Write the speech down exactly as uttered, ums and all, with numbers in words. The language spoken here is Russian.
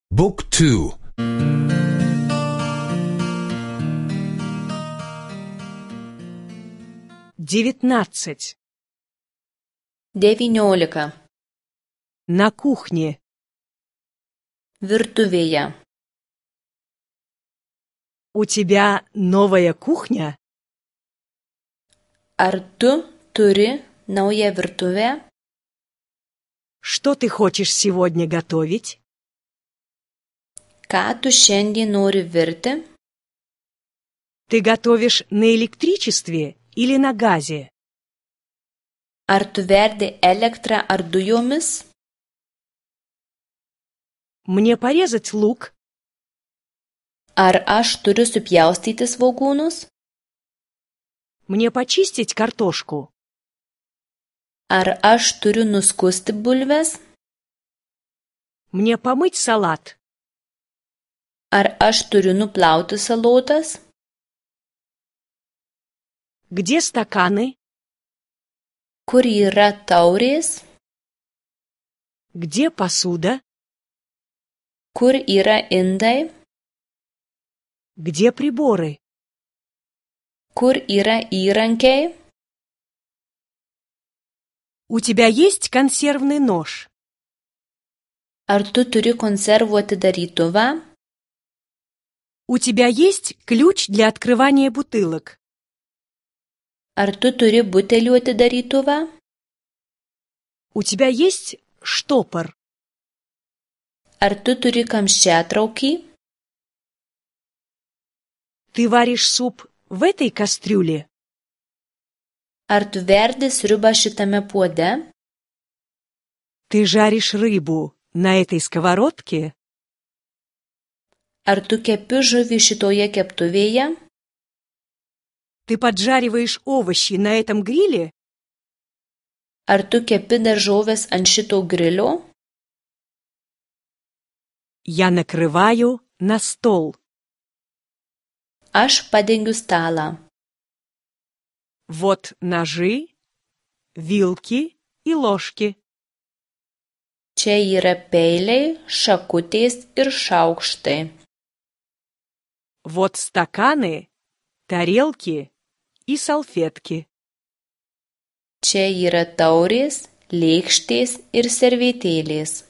بوك تو. девятнадцать. Devyniolika. На кухне. Virtuvėje. У тебя новая кухня? Ar tu turi naują virtuvę? Что ты хочешь сегодня готовить? Ką tu šiandien nori virti? Ты готовишь на электричестве или на газе? Ar tu verdi elektrą ar dujomis? Мне порезать лук? Ar aš turiu supjaustyti svogūnus? Мне почистить картошку? Ar aš turiu nuskusti bulves? Мне помыть салат? Ar aš turiu nuplauti salotas? Где стаканы? Kur yra taurės? Где посуда? Kur yra indai? Где приборы? Kur yra įrankiai? У тебя есть консервный нож? Ar tu turi konservų atidarytuvą? У тебя есть ключ для открывания бутылок? Ar tu turi butelių atidarytuvą? У тебя есть штопор? Ar tu turi kamščiatraukį? Ты варишь суп в этой кастрюле? Ar tu verdi sriubą šitame puode? Ты жаришь рыбу на этой сковородке? Ar tu kepi žuvį šitoje keptuvėje? Ты поджариваешь овощи на этом гриле? Ar tu kepi daržoves ant šito grilio? Я накрываю на стол. Aš padengiu stalą. Вот ножи, вилки и ложки. Čia yra peiliai, šakutės ir šaukštai. Вот стаканы, тарелки и салфетки. Čia yra taurės, lėkštės ir servetėlės.